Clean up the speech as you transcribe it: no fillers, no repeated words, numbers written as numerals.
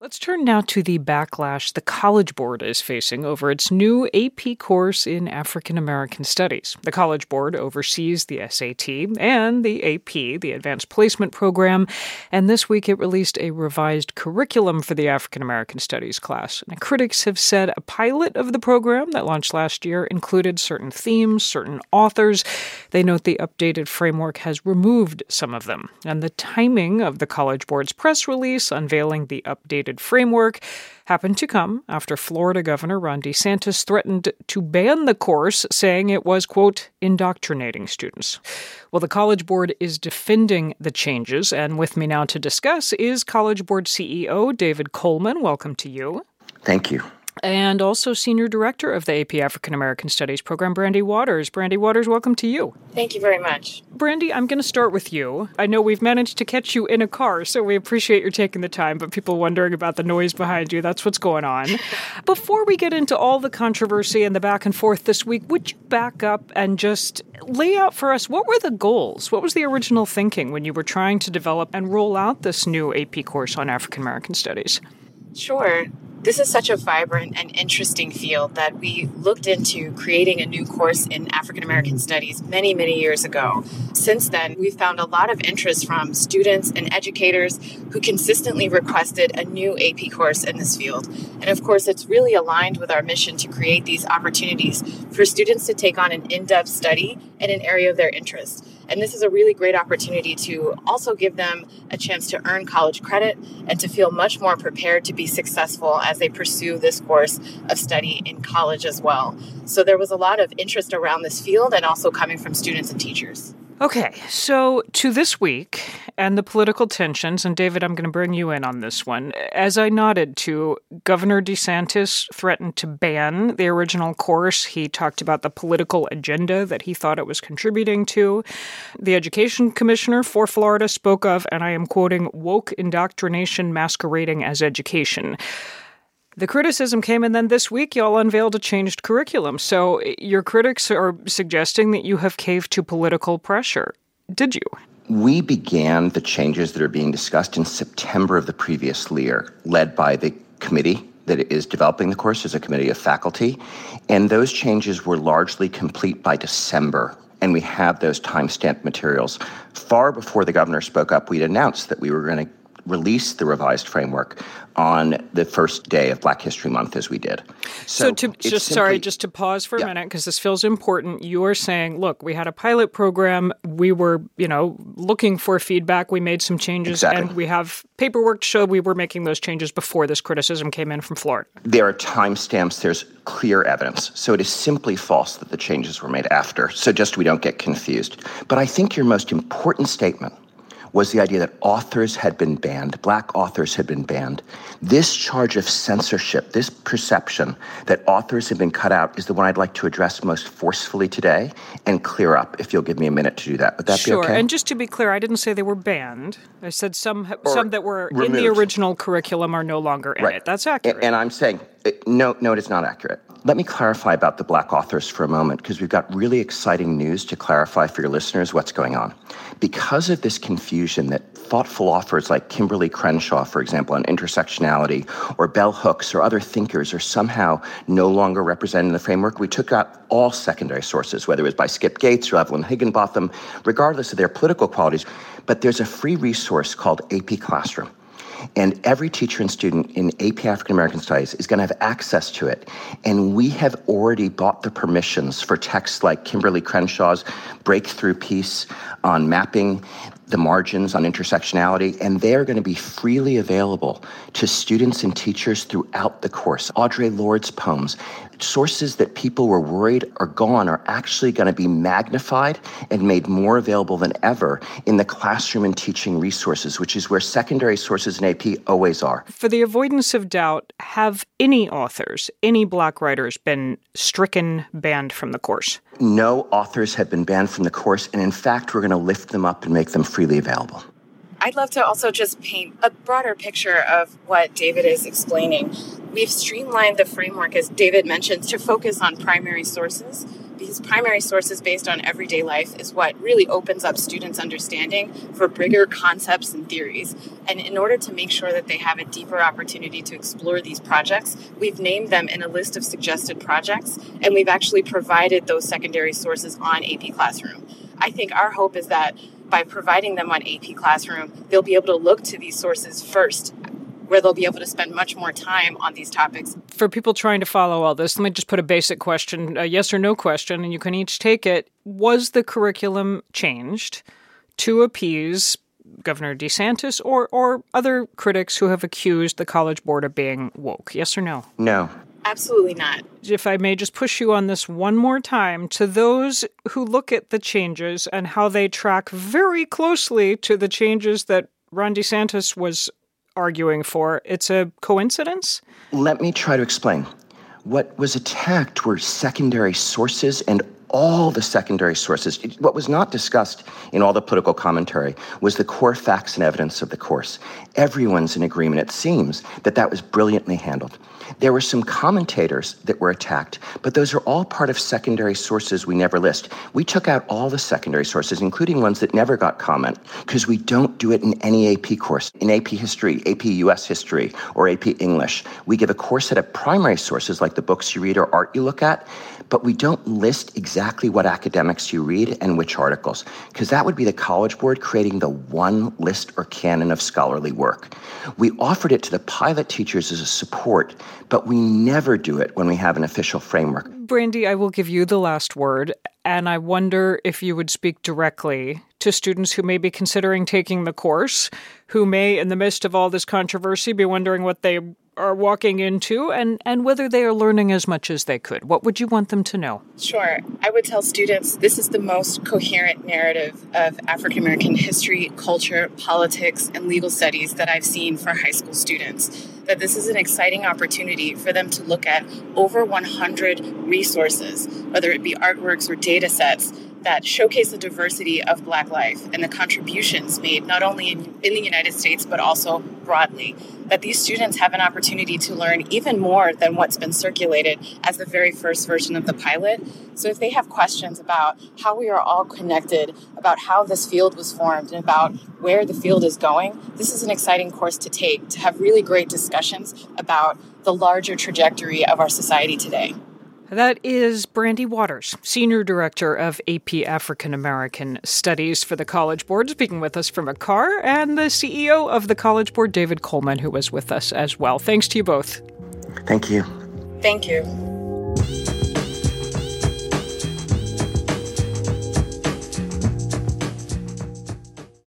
Let's turn now to the backlash the College Board is facing over its new AP course in African American Studies. The College Board oversees the SAT and the AP, the Advanced Placement Program, and this week it released a revised curriculum for the African American Studies class. And critics have said a pilot of the program that launched last year included certain themes, certain authors. They note the updated framework has removed some of them. And the timing of the College Board's press release unveiling the updated framework happened to come after Florida Governor Ron DeSantis threatened to ban the course, saying it was, quote, indoctrinating students. Well, the College Board is defending the changes, and with me now to discuss is College Board CEO David Coleman. Welcome to you. Thank you. And also Senior Director of the AP African American Studies Program, Brandy Waters. Brandy Waters, welcome to you. Thank you very much. Brandy, I'm going to start with you. I know we've managed to catch you in a car, so we appreciate your taking the time, but people wondering about the noise behind you, that's what's going on. Before we get into all the controversy and the back and forth this week, would you back up and just lay out for us, what were the goals? What was the original thinking when you were trying to develop and roll out this new AP course on African American Studies? Sure. This is such a vibrant and interesting field that we looked into creating a new course in African American Studies many, many years ago. Since then, we've found a lot of interest from students and educators who consistently requested a new AP course in this field. And of course, it's really aligned with our mission to create these opportunities for students to take on an in-depth study in an area of their interest. And this is a really great opportunity to also give them a chance to earn college credit and to feel much more prepared to be successful as they pursue this course of study in college as well. So there was a lot of interest around this field and also coming from students and teachers. Okay, so to this week and the political tensions, and David, I'm going to bring you in on this one. As I nodded to, Governor DeSantis threatened to ban the original course. He talked about the political agenda that he thought it was contributing to. The Education Commissioner for Florida spoke of, and I am quoting, woke indoctrination masquerading as education. The criticism came, and then this week y'all unveiled a changed curriculum. So your critics are suggesting that you have caved to political pressure. Did you? We began the changes that are being discussed in September of the previous year, led by the committee that is developing the course as a committee of faculty. And those changes were largely complete by December. And we have those time-stamped materials. Far before the governor spoke up, we'd announced that we were going to release the revised framework on the first day of Black History Month, as we did. So just to pause for a minute, because this feels important. You're saying, look, we had a pilot program. We were, looking for feedback. We made some changes, and we have paperwork to show we were making those changes before this criticism came in from Florida. There are timestamps. There's clear evidence. So it is simply false that the changes were made after. So just we don't get confused. But I think your most important statement was the idea that authors had been banned, Black authors had been banned. This charge of censorship, this perception that authors have been cut out is the one I'd like to address most forcefully today and clear up, if you'll give me a minute to do that. Would that be okay? Sure, and just to be clear, I didn't say they were banned. I said some that were removed in the original curriculum are no longer in it. That's accurate. And I'm saying, no, it is not accurate. Let me clarify about the Black authors for a moment, because we've got really exciting news to clarify for your listeners what's going on. Because of this confusion that thoughtful authors like Kimberly Crenshaw, for example, on intersectionality, or bell hooks or other thinkers are somehow no longer represented in the framework, we took out all secondary sources, whether it was by Skip Gates or Evelyn Higginbotham, regardless of their political qualities. But there's a free resource called AP Classroom. And every teacher and student in AP African American Studies is going to have access to it. And we have already bought the permissions for texts like Kimberly Crenshaw's breakthrough piece on mapping the margins on intersectionality, and they are going to be freely available to students and teachers throughout the course. Audre Lorde's poems, sources that people were worried are gone, are actually going to be magnified and made more available than ever in the classroom and teaching resources, which is where secondary sources in AP always are. For the avoidance of doubt, have any authors, any Black writers been stricken, banned from the course? No authors have been banned from the course, and in fact, we're going to lift them up and make them freely available. I'd love to also just paint a broader picture of what David is explaining. We've streamlined the framework, as David mentioned, to focus on primary sources, because primary sources based on everyday life is what really opens up students' understanding for bigger concepts and theories. And in order to make sure that they have a deeper opportunity to explore these projects, we've named them in a list of suggested projects, and we've actually provided those secondary sources on AP Classroom. I think our hope is that by providing them on AP Classroom, they'll be able to look to these sources first, where they'll be able to spend much more time on these topics. For people trying to follow all this, let me just put a basic question, a yes or no question, and you can each take it. Was the curriculum changed to appease Governor DeSantis or other critics who have accused the College Board of being woke? Yes or no? No. Absolutely not. If I may just push you on this one more time, to those who look at the changes and how they track very closely to the changes that Ron DeSantis was arguing for, it's a coincidence? Let me try to explain. What was attacked were secondary sources, and all the secondary sources. What was not discussed in all the political commentary was the core facts and evidence of the course. Everyone's in agreement, it seems, that that was brilliantly handled. There were some commentators that were attacked, but those are all part of secondary sources we never list. We took out all the secondary sources, including ones that never got comment, because we don't do it in any AP course. In AP History, AP US History, or AP English, we give a core set of primary sources like the books you read or art you look at, but we don't list exactly what academics you read and which articles, because that would be the College Board creating the one list or canon of scholarly work. We offered it to the pilot teachers as a support, but we never do it when we have an official framework. Brandy, I will give you the last word, and I wonder if you would speak directly to students who may be considering taking the course, who may, in the midst of all this controversy, be wondering what they are walking into and whether they are learning as much as they could. What would you want them to know? Sure. I would tell students this is the most coherent narrative of African American history, culture, politics, and legal studies that I've seen for high school students. That this is an exciting opportunity for them to look at over 100 resources, whether it be artworks or data sets, that showcase the diversity of Black life and the contributions made not only in the United States, but also broadly. That these students have an opportunity to learn even more than what's been circulated as the very first version of the pilot. So if they have questions about how we are all connected, about how this field was formed, and about where the field is going, this is an exciting course to take, to have really great discussions about the larger trajectory of our society today. That is Brandy Waters, Senior Director of AP African American Studies for the College Board, speaking with us from a car, and the CEO of the College Board, David Coleman, who was with us as well. Thanks to you both. Thank you. Thank you.